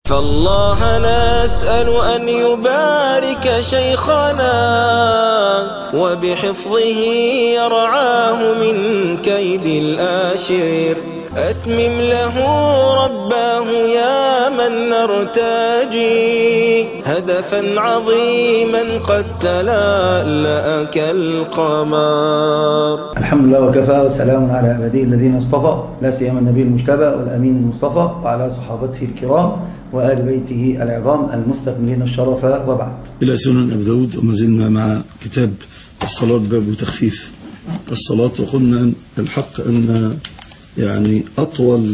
فالله نسأل أن يبارك شيخنا وبحفظه يرعاه من كيد الآشر. أتمم له رباه يا من نرتجي هدفا عظيما قد تلألأ كالقمر. الحمد لله وكفى وسلام على عباده الذين اصطفى، لا سيما النبي المجتبى والأمين المصطفى وعلى صحابته الكرام وآل بيته العظام المستكملين الشرف، وبعد. إلى سنن أبي داود، وما زلنا مع كتاب الصلاة باب تخفيف الصلاة. وقلنا الحق أن يعني أطول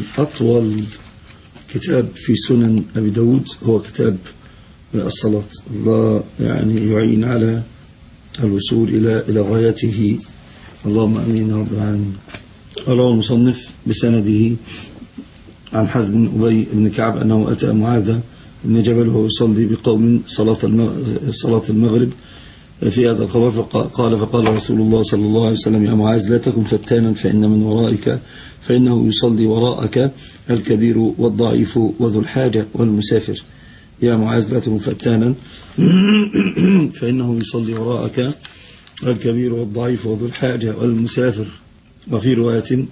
كتاب في سنن أبي داود هو كتاب الصلاة. الله يعني يعين على الوصول إلى غايته، اللهم أمين يا رب العالمين. قال المصنف بسنده عن حزم بن أبي بن كعب أنه أتى معاذ بن جبل وهو يصلي بقوم صلاة المغرب في هذا الخبر، فقال رسول الله صلى الله عليه وسلم: يا معاذ لا تكن فتانا فإن من ورائك فإنه يصلي وراءك الكبير والضعيف وذو الحاجة والمسافر. يا معاذ لا تكن فتانا فإنه يصلي وراءك الكبير والضعيف وذو الحاجة والمسافر. وفي رواية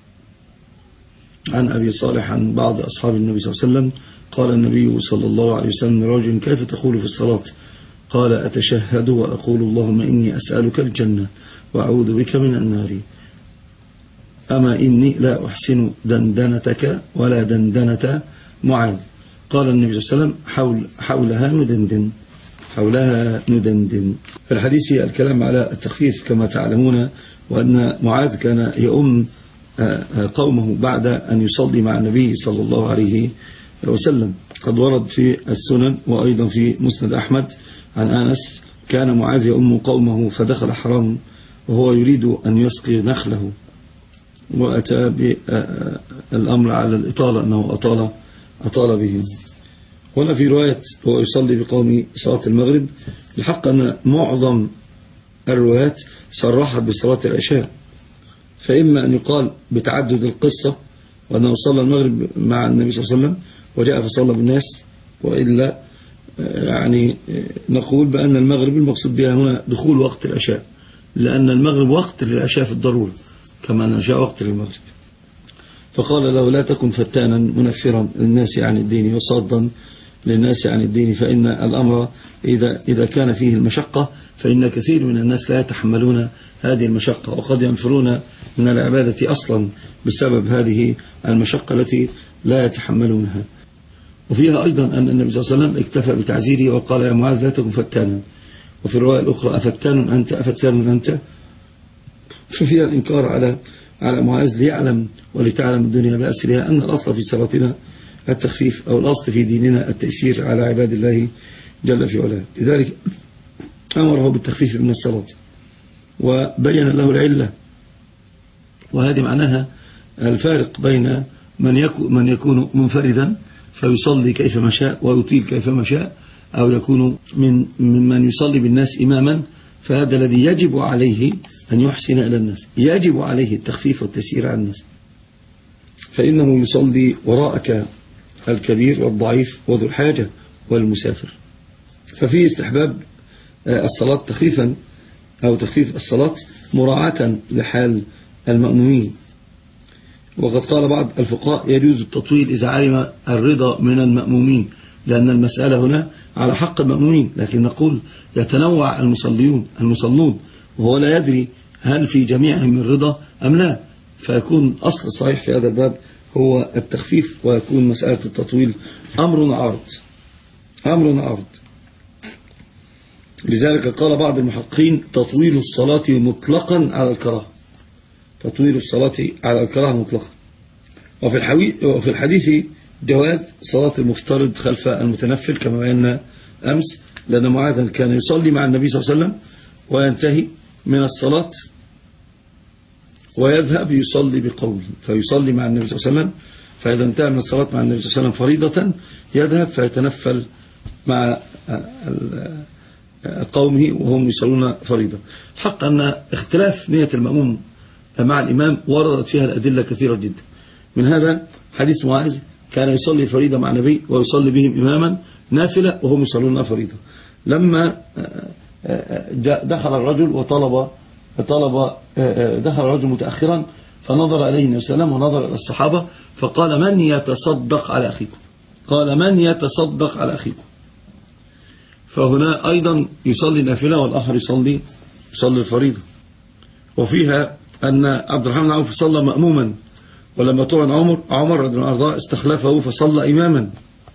عن أبي صالح عن بعض أصحاب النبي صلى الله عليه وسلم قال النبي صلى الله عليه وسلم لرجل: كيف تقول في الصلاة؟ قال: أتشهد وأقول اللهم إني أسألك الجنة وأعوذ بك من النار، أما إني لا أحسن دندنتك ولا دندنة معاذ. قال النبي صلى الله عليه وسلم: حولها ندندن. في الحديث الكلام على التخفيف كما تعلمون، وأن معاذ كان يؤم قومه بعد أن يصلي مع النبي صلى الله عليه وسلم. قد ورد في السنن وأيضا في مسند أحمد عن أنس: كان معاذ يؤم قومه فدخل حرام وهو يريد أن يسقي نخله، وأتى بالأمر على الإطالة أنه أطال بهم. هنا في رواية هو يصلي بقوم صلاة المغرب. الحق أن معظم الروايات صرحت بصلاة العشاء، فإما أن يقال بتعدد القصة وأنه صلى المغرب مع النبي صلى الله عليه وسلم وجاء فصلى بالناس، وإلا يعني نقول بأن المغرب المقصود بها هنا دخول وقت العشاء، لأن المغرب وقت للعشاء في الضرورة كما أن العشاء وقت للمغرب. فقال له: لا تكن فتانا منفرا للناس عن الدين وصادا للناس عن الدين، فإن الأمر إذا كان فيه المشقة فإن كثير من الناس لا يتحملون هذه المشقة، وقد ينفرون من العبادة أصلا بسبب هذه المشقة التي لا يتحملونها. وفيها أيضا أن النبي صلى الله عليه وسلم اكتفى بتعزيره وقال: يا معاذ لا تكن فتانا. وفي الرواية الأخرى: أفتان أنت. ففيها الإنكار على معاذ ليعلم ولتعلم الدنيا بأسرها أن الأصل في صلاتنا التخفيف، أو الأصل في ديننا التيسير على عباد الله جل في علاه. لذلك أمره بالتخفيف من الصلاة وبين له العلة، وهذه معناها الفارق بين من يكون منفردا فيصلي كيفما شاء ويطيل كيفما شاء، أو يكون من يصلي بالناس إماما، فهذا الذي يجب عليه أن يحسن إلى الناس، يجب عليه التخفيف والتسيير على الناس، فإنه يصلي وراءك الكبير والضعيف وذو الحاجة والمسافر. ففي استحباب الصلاة تخفيفا أو تخفيف الصلاة مراعاة لحال المأمومين. وقد قال بعض الفقهاء: يجوز التطويل إذا علم الرضا من المأمومين، لأن المسألة هنا على حق المأمومين، لكن نقول يتنوع المصلون وهو لا يدري هل في جميعهم الرضا أم لا، فيكون أصل صحيح في هذا الباب هو التخفيف، ويكون مسألة التطويل أمر عارض. لذلك قال بعض المحققين: تطويل الصلاة مطلقا على الكراهة، تطويل الصلاة على الكراهة مطلقا. وفي الحديث جواز صلاة المفترض خلف المتنفل كما بينا أمس، لأن معاذ كان يصلي مع النبي صلى الله عليه وسلم وينتهي من الصلاة ويذهب يصلي بقومه، فيصلي مع النبي صلى الله عليه وسلم، فإذا انتهى من الصلاة مع النبي صلى الله عليه وسلم فريضة يذهب فيتنفل مع قومه وهم يصلون فريضة. حق أن اختلاف نية المأموم مع الإمام وردت فيها الأدلة كثيرة جدا. من هذا حديث معاذ: كان يصلي فريضة مع النبي ويصلي بهم إماما نافلة وهم يصلون فريضة. لما دخل الرجل دخل الرجل متأخرا فنظر إليه النبي صلى الله عليه وسلم ونظر إلى الصحابة فقال من يتصدق على أخيكم؟ قال من يتصدق على أخيكم؟ فهنا أيضا يصلي نافلة والآخر يصلي الفريضة. وفيها أن عبد الرحمن بن عوف صلى مأموما، ولما طعن عمر رضي الله عنه استخلفه فصلى إماما،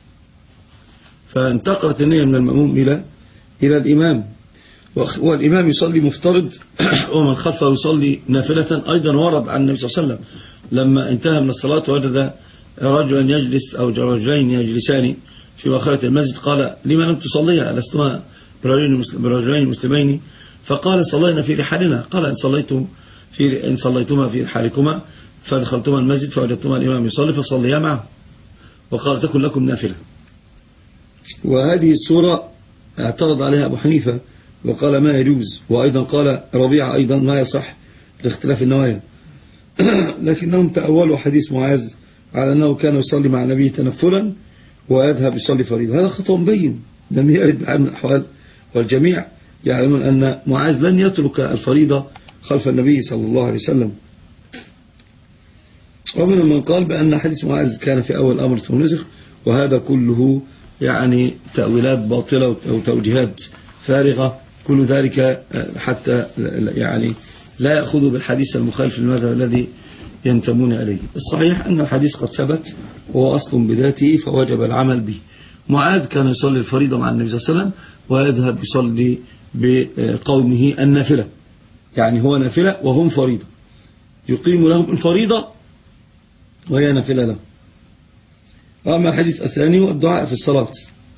فانتقلت النية من المأموم إلى الإمام، والإمام يصلي مفترض ومن خلفه يصلي نافلة. أيضا ورد عن النبي صلى الله عليه وسلم لما انتهى من الصلاة وجد رجلا يجلس أو رجلين يجلسان في مؤخرة المسجد قال لما لم تصليها ألستما برجلين مسلمين؟ فقال صلينا في رحالنا. قال إن صليتما في رحالكما فدخلتما المسجد فوجدتما الإمام يصلي فصليا معه، وقال تكن لكم نافلة. وهذه السورة اعترض عليها أبو حنيفة وقال ما يجوز، وأيضا قال ربيعة أيضا ما يصح لاختلاف النوايا. لكنهم تأولوا حديث معاذ على أنه كان يصلي مع النبي تنفلا ويذهب يصلي فريضة. هذا خطأ مبين لم يرد بحال من الأحوال، والجميع يعلمون أن معاذ لن يترك الفريضة خلف النبي صلى الله عليه وسلم. ومن من قال بأن حديث معاذ كان في أول أمر ثم نسخ، وهذا كله يعني تأويلات باطلة وتوجيهات فارغة، كل ذلك حتى يعني لا يأخذوا بالحديث المخالف للمذهب الذي ينتمون إليه. الصحيح أن الحديث قد ثبت وهو أصل بذاته فوجب العمل به. معاذ كان يصلي الفريضة مع النبي صلى الله عليه وسلم ويذهب يصلي بقومه النافلة، يعني هو نافلة وهم فريضة، يقيم لهم الفريضة وهي نافلة لهم. أما الحديث الثاني هو الدعاء في الصلاة.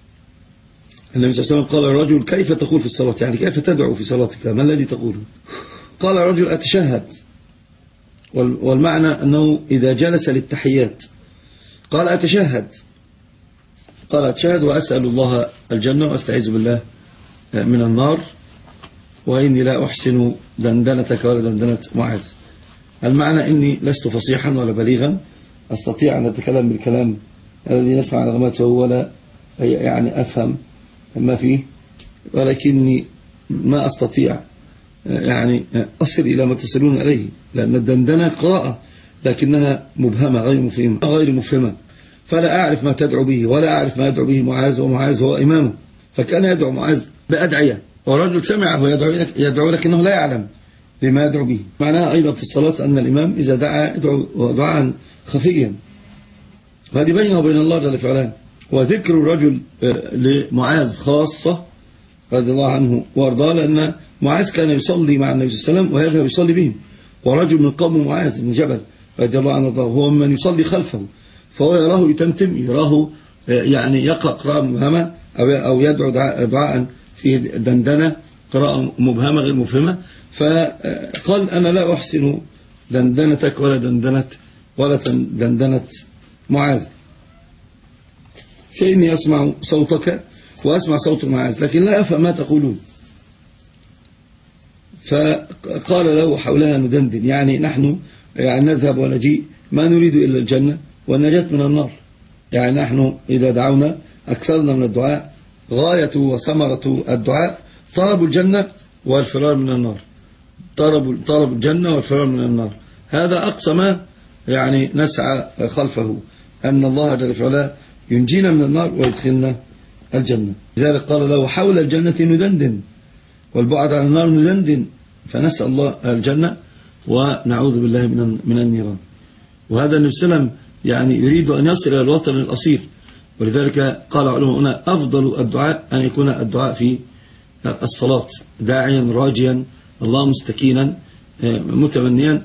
النبي صلى الله عليه وسلم قال الرجل كيف تقول في الصلاة، يعني كيف تدعو في صلاتك، ما الذي تقوله؟ قال الرجل أتشهد، والمعنى أنه إذا جلس للتحيات قال أتشهد، قال أتشهد وأسأل الله الجنة وأستعيذ بالله من النار وإني لا أحسن دندنتك ولا دندنة معاذ. المعنى إني لست فصيحا ولا بليغا أستطيع أن أتكلم بالكلام الذي نسمع نغماته ولا يعني أفهم ما فيه، ولكني ما أستطيع يعني أصل إلى ما تصلون إليه، لأن الدندنة قراءة لكنها مبهمة غير مفهمة، فلا أعرف ما تدعو به ولا أعرف ما يدعو به معاذ، ومعاذ هو إمامه. فكان يدعو معاذ بأدعية، ورجل سمعه يدعو لكنه لا يعلم لما يدعو به. معناها أيضا في الصلاة أن الإمام إذا دعا يدعو دعاء خفيا، وهذه بينه وبين الله جل في علاه. وذكر الرجل لمعاذ خاصة رضي الله عنه وارضاه، لأن معاذ كان يصلي مع النبي صلى الله عليه وسلم ويذهب يصلي بهم، ورجل من قوم معاذ بن جبل رضي الله عنه وارضاه هو من يصلي خلفه، فهو يراه يتمتم، يراه يعني يقرأ قراءة مبهمة أو يدعو دعاء في دندنة قراءة مبهمة غير مفهمة، فقال أنا لا أحسن دندنتك ولا دندنة معاذ، فإني أسمع صوتك وأسمع صوت معاذ لكن لا أفهم ما تقولون. فقال له حولها ندندن، يعني نحن يعني نذهب ونجيء ما نريد إلا الجنة والنجاة من النار، يعني نحن إذا دعونا أكثرنا من الدعاء، غاية وثمرة الدعاء طلب الجنة والفرار من النار، طلب الجنة والفرار من النار، هذا أقصى ما يعني نسعى خلفه، أن الله جل وعلا ينجينا من النار ويدخلنا الجنة. لذلك قال له حول الجنة ندندن والبعد عن النار ندندن، فنسأل الله الجنة ونعوذ بالله من النيران. وهذا النبي صلى الله عليه وسلم يعني يريد أن يصل إلى الوطن الأصيل، ولذلك قال علماؤنا أفضل الدعاء أن يكون الدعاء في الصلاة داعيا راجيا الله مستكينا متمنيا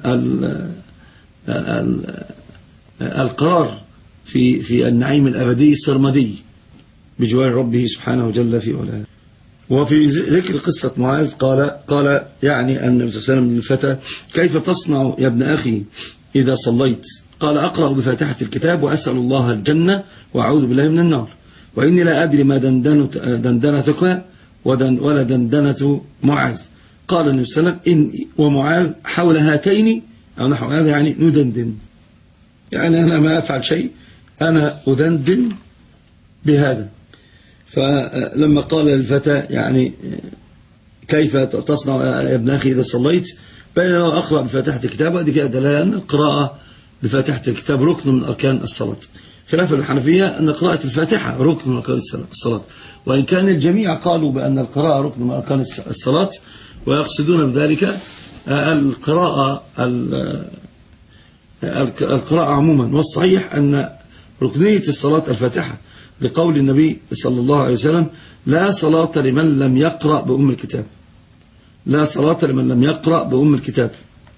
القرار في النعيم الأبدي السرمدي بجوار ربه سبحانه وجل في علاه. وفي ذكر قصة معاذ قال يعني النبي صلى الله عليه وسلم للفتى كيف تصنع يا ابن أخي إذا صليت؟ قال أقرأ بفاتحة الكتاب وأسأل الله الجنة وأعوذ بالله من النار، وإني لا أدري ما دندنتك ولا دندنة معاذ. قال النبي صلى الله عليه وسلم إن ومعاذ حول هاتين أو نحو هذا يعني ندندن، يعني أنا ما أفعل شيء أنا أدندن بهذا. فلما قال للفتى يعني كيف تصنع يا ابن أخي إذا صليت، بين له أقرأ بفاتحة الكتاب، ودي كده دلالة أن القراءة بفاتحة الكتاب ركن من أركان الصلاة، خلاف الحنفية أن قراءة الفاتحة ركن من أركان الصلاة، وإن كان الجميع قالوا بأن القراءة ركن من أركان الصلاة، ويقصدون بذلك القراءة عموما. والصحيح أن ركنية الصلاة الفاتحة، لقول النبي صلى الله عليه وسلم: لا صلاة لمن لم يقرأ بأم الكتاب، لا صلاة لمن لم يقرأ بأم الكتاب.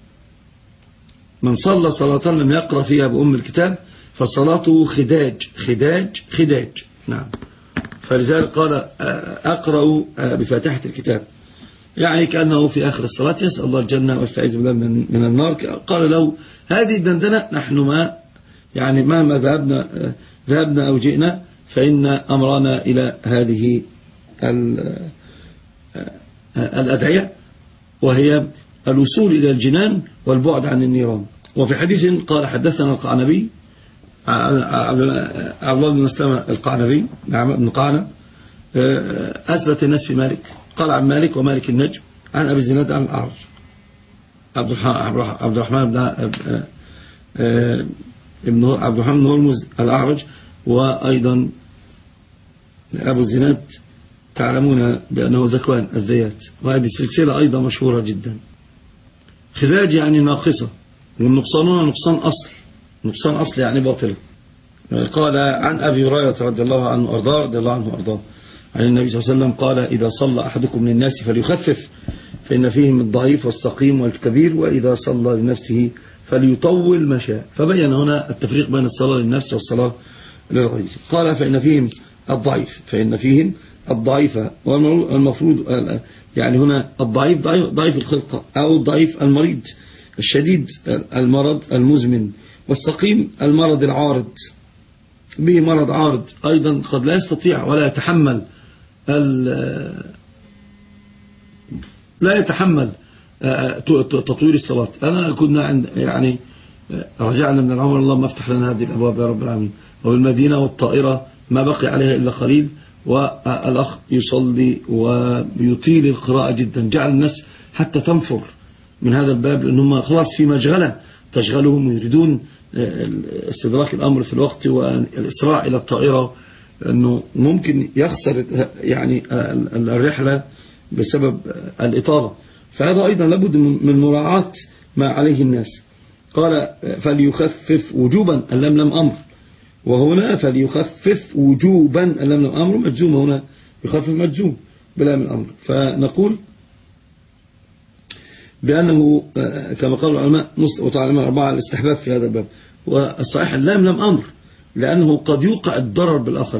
من صلى صلاة لم يقرأ فيها بأم الكتاب فصلاته خداج خداج خداج. نعم. فلذلك قال: أقرأ بفاتحة الكتاب، يعني كأنه في آخر الصلاة يسأل الله الجنة واستعيذ بالله من النار. قال له: هذه الدندنة نحن مهما ذهبنا أو جئنا فإن أمرنا إلى هذه الأدعية، وهي الوصول إلى الجنان والبعد عن النيران. وفي حديث قال: حدثنا القعنبي عبد الله بن مسلمة القعنبي بن قعنب أثبت الناس في مالك، قال عن مالك ومالك النجم عن أبي الزناد عن الأعرج عبد الرحمن بن هرمز الأعرج. وأيضا أبو الزناد تعلمون بأنه ذكوان الزيات، وهذه السلسلة أيضا مشهورة جدا. خداج يعني ناقصة، والنقصانون نقصان أصل يعني باطلة. قال عن أبي هريرة رضي الله عنه وأرضاه عن النبي صلى الله عليه وسلم قال: إذا صلى أحدكم للناس فليخفف، فإن فيهم الضعيف والسقيم والكبير، وإذا صلى لنفسه فليطول ما شاء. فبين هنا التفريق بين الصلاة للنفس والصلاة للغير. قال: فإن فيهم الضعيف، والمفروض يعني هنا الضعيف ضعيف الخلقة، أو الضعيف المريض الشديد المرض المزمن، والسقيم المرض العارض، به مرض عارض أيضا قد لا يستطيع ولا يتحمل تطوير الصلاة. أنا كنا يعني رجعنا من العمر، اللهم افتح لنا هذه الأبواب يا رب العالمين، والمدينة والطائرة ما بقي عليها إلا قليل، والأخ يصلي ويطيل القراءة جدا، جعل الناس حتى تنفر من هذا الباب، لأنهم خلاص في مشغلة تشغلهم ويريدون استدراك الأمر في الوقت والإسراع إلى الطائرة، أنه ممكن يخسر يعني الرحلة بسبب الإطالة. فهذا أيضا لابد من مراعاة ما عليه الناس. قال: فليخفف وجوبا، اللام لم أمر، وهنا فليخفف وجوبا، اللام لم أمر مجزوم، هنا يخفف مجزوم بلام الأمر. فنقول بأنه كما قال العلماء وتعلم 4 الاستحباب في هذا الباب. والصحيح اللام لم أمر، لأنه قد يوقع الضرر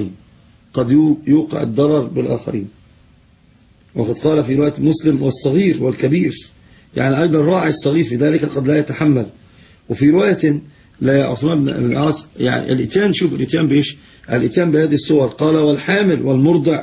بالآخرين، وقد قال في رواية مسلم: والصغير والكبير، يعني أيضا راعي الصغير في ذلك قد لا يتحمل. وفي رواية لا عثمان بن العاص يعني الاتيان، شوف الاتيان بإيش؟ الاتيان بهذه الصور، قال: والحامل والمرضع.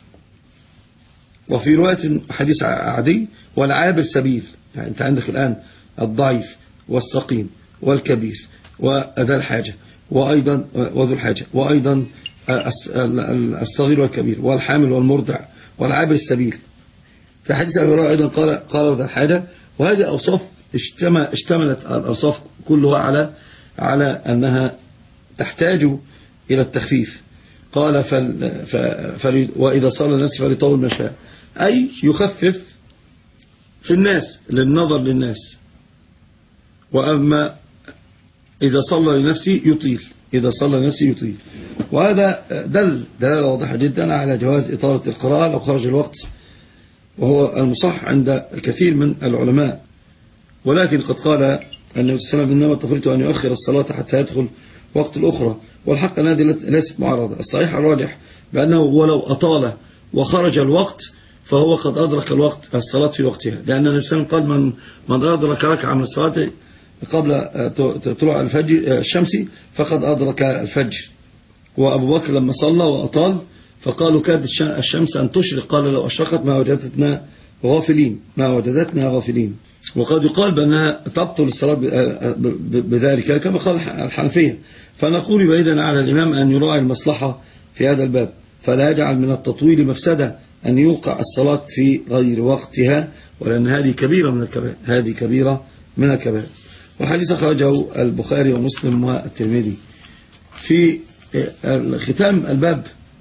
وفي رواية حديث عادي: والعابر سبيل، يعني أنت عندك الآن الضعيف والسقيم والكبير وذا الحاجة، وأيضا وذو الحاجة، وأيضا الصغير والكبير والحامل والمرضع والعابر السبيل. في حديث أبي هريرة أيضا قال ذا الحاجة. وهذه أوصاف اشتملت الأوصاف كلها على أنها تحتاج إلى التخفيف. قال: وإذا صلى الناس فليطول ما شاء، أي يخفف في الناس للنظر للناس. وأما إذا صلى لنفسه يطيل، وهذا دلالة واضحة جدا على جواز إطالة القراءة لو خرج الوقت، وهو المصح عند الكثير من العلماء. ولكن قد قال النبي صلى الله عليه وسلم: إنما اتفقت أن يؤخر الصلاة حتى يدخل وقت الأخرى. والحق أن هذه ليست معارضة. الصحيح الراجح بأنه ولو أطال وخرج الوقت فهو قد أدرك الصلاة في وقتها، لأن النبي صلى الله عليه وسلم قال: من أدرك ركعة من الصلاة قبل طلوع الشمس فقد أدرك الفجر. وأبو بكر لما صلى وأطال فقالوا: كاد الشمس أن تشرق، قال: لو أشرقت ما وجدتنا غافلين. وقد يقال بأنها تبطل الصلاة بذلك كما قال الحنفية. فنقول بعيدا على الإمام أن يراعي المصلحة في هذا الباب، فلا يجعل من التطويل مفسدة أن يوقع الصلاة في غير وقتها، ولأن هذه كبيرة من الكبائر، هذه كبيرة من الكبائر. والحديث أخرجه البخاري ومسلم والترمذي. في ختام الباب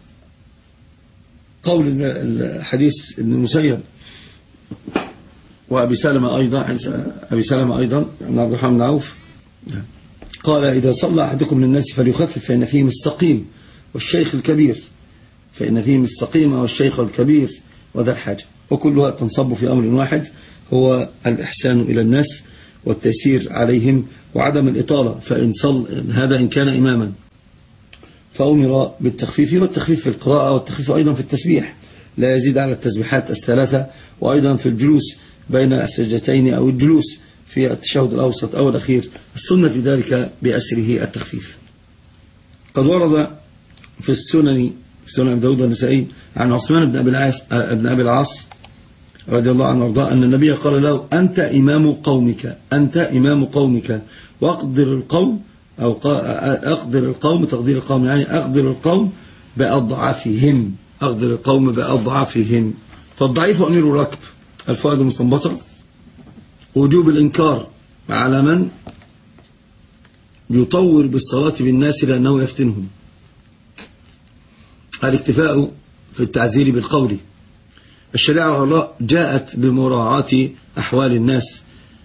قول الحديث ابن المسيب وأبي سلمة أيضا عن عبد الرحمن بن عوف قال: إذا صلى أحدكم للناس فليخفف فإن فيهم السقيم والشيخ الكبير، فإن فيهم السقيم والشيخ الكبير وذا الحاجة. وكلها تنصب في أمر واحد، هو الإحسان إلى الناس والتيسير عليهم وعدم الإطالة. فإن صل هذا إن كان إماما فأمر بالتخفيف، والتخفيف في القراءة والتخفيف أيضا في التسبيح، لا يزيد على التسبيحات الثلاثة، وأيضا في الجلوس بين السجدتين أو الجلوس في التشهد الأوسط أو الأخير. السنة في ذلك بأسره التخفيف. قد ورد في السنن أبي داود والنسائي عن عثمان بن أبي العاص رضي الله عنه وارضاه أن النبي قال له: أنت إمام قومك واقدر القوم، أو أقدر القوم تقدير القوم، يعني أقدر القوم بأضعافهم. فالضعيف أمير الركب. الفوائد المستنبطة: وجوب الإنكار على من يطور بالصلاة بالناس لأنه يفتنهم. الاكتفاء في التعذير بالقول. الشريعة جاءت بمراعاة أحوال الناس.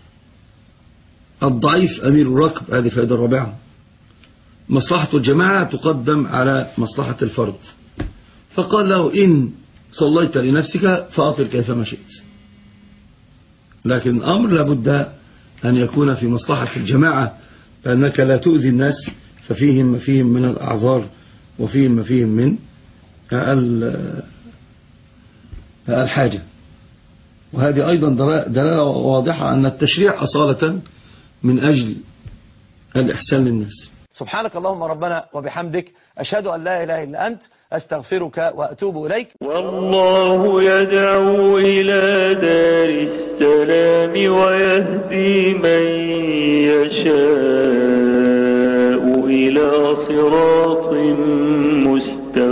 الضعيف أمير الركب، هذه فائدة رابعة. مصلحة الجماعة تقدم على مصلحة الفرد. فقال له: إن صليت لنفسك فأطل كيفما شئت، لكن الأمر لابد أن يكون في مصلحة الجماعة، فأنك لا تؤذي الناس، ففيهم ما فيهم من الأعذار وفيهم ما فيهم من الحاجة. وهذه أيضا دلالة واضحة أن التشريع أصالة من أجل الإحسان للناس. سبحانك اللهم ربنا وبحمدك، أشهد أن لا إله إلا أنت، أستغفرك وأتوب إليك. والله يدعو إلى دار السلام ويهدي من يشاء إلى صراط مستقيم.